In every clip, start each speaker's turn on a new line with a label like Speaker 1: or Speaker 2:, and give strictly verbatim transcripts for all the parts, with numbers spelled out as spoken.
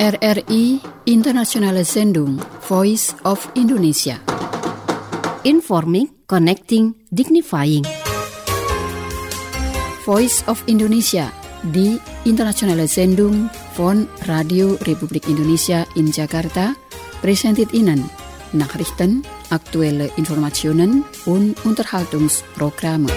Speaker 1: R R I Internationale Sendung Voice of Indonesia.
Speaker 2: Informing, connecting, dignifying.
Speaker 1: Voice of Indonesia di Internationale Sendung von Radio Republik Indonesia in Jakarta presented Ihnen Nachrichten, aktuelle Informationen und Unterhaltungsprogramme.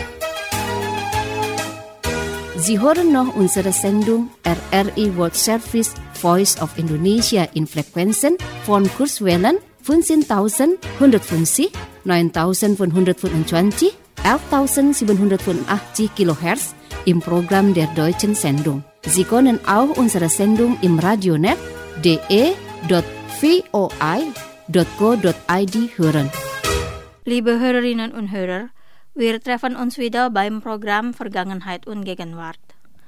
Speaker 2: Sie hören noch unsere Sendung R R I World Service Voice of Indonesia in Frequenzen von Kurzwellen fünfzehntausendeinhundertfünfzig, neuntausendfünfhundertfünfundzwanzig, elftausendsiebenhundertfünfundachtzig Kilohertz im Programm der Deutschen Sendung. Sie können auch unsere Sendung im Radionet d e dot voi dot co dot i d hören.
Speaker 3: Liebe Hörerinnen und Hörer, wir treffen uns wieder beim Programm Vergangenheit und Gegenwart.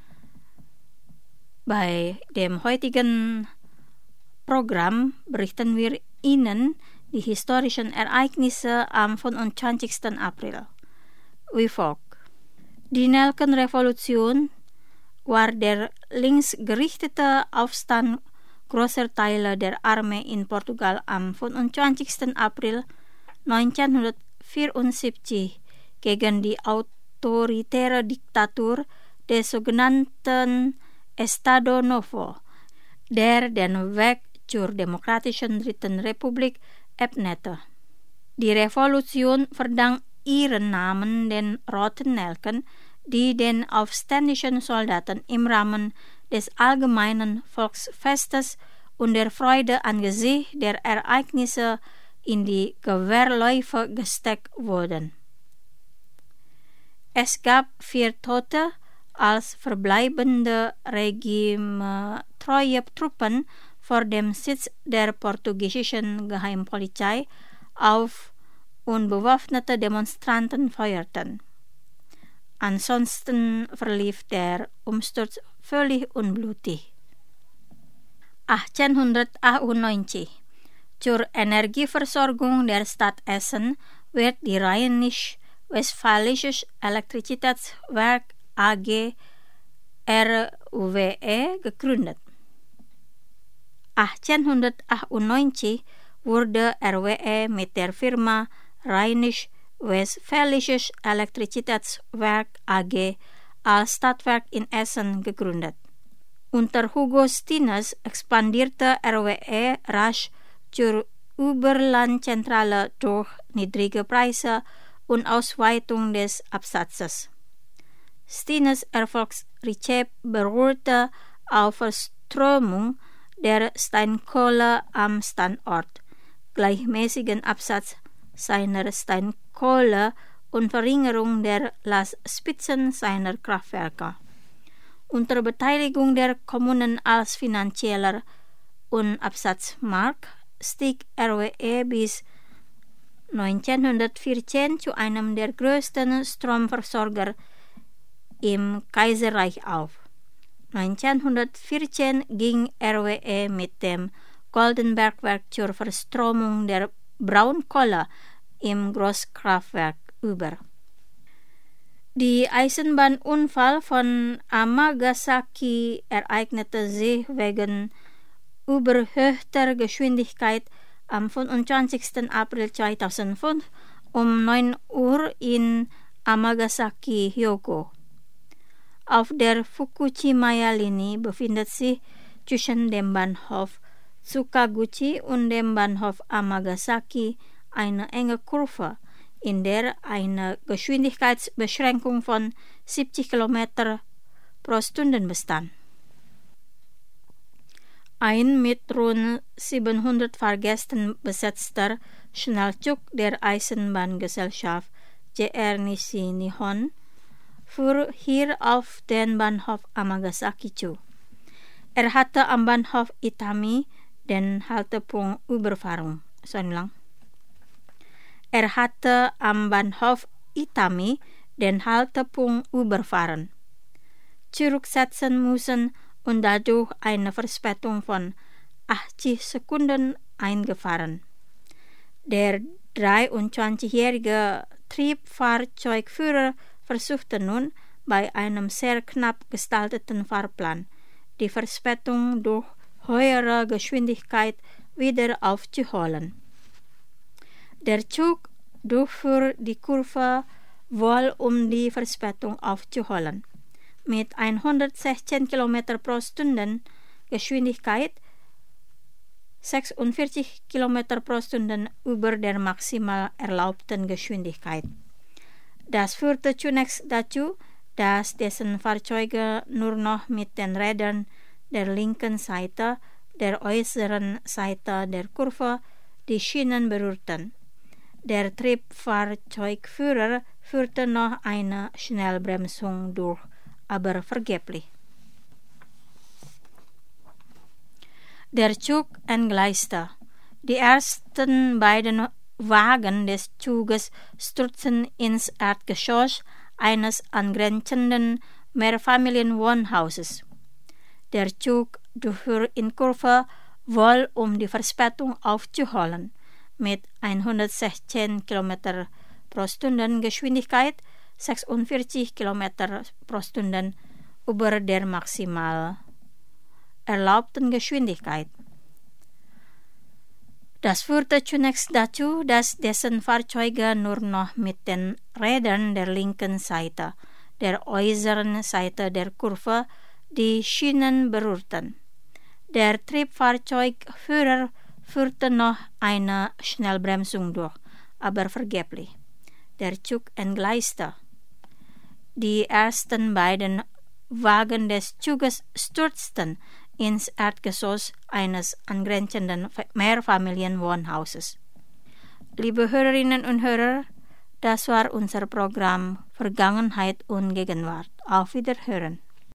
Speaker 3: Bei dem heutigen Programm berichten wir Ihnen die historischen Ereignisse am fünfundzwanzigsten April. Wie folgt. Die Nelkenrevolution war der linksgerichtete Aufstand großer Teile der Armee in Portugal am fünfundzwanzigsten April neunzehnhundertvierundsiebzig gegen die autoritäre Diktatur des sogenannten Estado Novo, der den Weg zur demokratischen Dritten Republik ebnete. Die Revolution verdankt ihren Namen den roten Nelken, die den aufständischen Soldaten im Rahmen des allgemeinen Volksfestes und der Freude angesichts der Ereignisse in die Gewehrläufe gesteckt wurden. Es gab vier Tote, als verbleibende regimetreue Truppen vor dem Sitz der portugiesischen Geheimpolizei auf unbewaffnete Demonstranten feuerten. Ansonsten verlief der Umsturz völlig unblutig. achtzehnhundertachtundneunzig. Zur Energieversorgung der Stadt Essen wird die Rheinisch-Westfälisches Elektrizitätswerk A G R W E gegründet. achtzehnhundertachtundneunzig wurde R W E mit der Firma Rheinisch-Westfälisches Elektrizitätswerk A G als Stadtwerk in Essen gegründet. Unter Hugo Stinnes expandierte R W E rasch zur Überlandzentrale durch niedrige Preise und Ausweitung des Absatzes. Stinnes Erfolgsrezept beruhte auf Verstromung der Steinkohle am Standort, gleichmäßigen Absatz seiner Steinkohle und Verringerung der Lastspitzen seiner Kraftwerke. Unter Beteiligung der Kommunen als finanzieller und Absatzmarkt stieg R W E bis neunzehnhundertvierzehn zu einem der größten Stromversorger im Kaiserreich auf. neunzehnhundertvierzehn ging R W E mit dem Goldenbergwerk zur Verstromung der Braunkohle im Großkraftwerk über. Die Eisenbahnunfall von Amagasaki ereignete sich wegen überhöhter Geschwindigkeit am fünfundzwanzigsten April zweitausendfünf um neun Uhr in Amagasaki, Hyogo. Auf der Fukushima-Linie befindet sich zwischen dem Bahnhof Tsukaguchi und dem Bahnhof Amagasaki eine enge Kurve, in der eine Geschwindigkeitsbeschränkung von siebzig Kilometer pro Stunde bestand. Ein mit rund siebenhundert Fahrgästen besetzter Schnellzug der Eisenbahngesellschaft J R Nishi Nihon fuhr hier auf den Bahnhof Amagasaki zu. Er hatte am Bahnhof Itami den Haltepunkt überfahren. Er hatte am Bahnhof Itami den Haltepunkt überfahren, zurücksetzen müssen und dadurch eine Verspätung von achtzig Sekunden eingefahren. Der dreiundzwanzigjährige Triebfahrzeugführer versuchte nun, bei einem sehr knapp gestalteten Fahrplan die Verspätung durch höhere Geschwindigkeit wieder aufzuholen. Der Zug durchfuhr die Kurve wohl, um die Verspätung aufzuholen. Mit hundertsechzehn Kilometer pro Stunde Geschwindigkeit sechsundvierzig Kilometer pro Stunde über der maximal erlaubten Geschwindigkeit. Das führte zunächst dazu, dass dessen Fahrzeuge nur noch mit den Rädern der linken Seite, der äußeren Seite der Kurve, die Schienen berührten. Der Triebfahrzeugführer führte noch eine Schnellbremsung durch, aber vergeblich. Der Zug entgleiste. Die ersten beiden Wagen des Zuges stürzten ins Erdgeschoss eines angrenzenden Mehrfamilienwohnhauses. Der Zug durchfuhr in Kurve wohl, um die Verspätung aufzuholen. Mit hundertsechzehn Kilometer pro Stunde Geschwindigkeit sechsundvierzig Kilometer pro Stunde über der maximal erlaubten Geschwindigkeit. Das führte zunächst dazu, dass dessen Fahrzeuge nur noch mit den Rädern der linken Seite, der äußeren Seite der Kurve, die Schienen berührten. Der Triebfahrzeugführer führte noch eine Schnellbremsung durch, aber vergeblich. Der Zug entgleiste. Die ersten beiden Wagen des Zuges stürzten ins Erdgeschoss eines angrenzenden Mehrfamilienwohnhauses. Liebe Hörerinnen und Hörer, das war unser Programm Vergangenheit und Gegenwart. Auf Wiederhören.